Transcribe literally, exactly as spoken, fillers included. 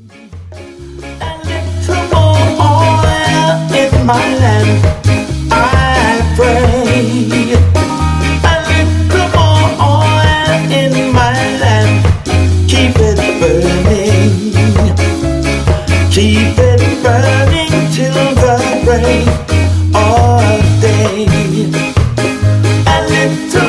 A little more oil in my lamp, I pray. A little more oil in my lamp, keep it burning. Keep it burning till the break of day. A little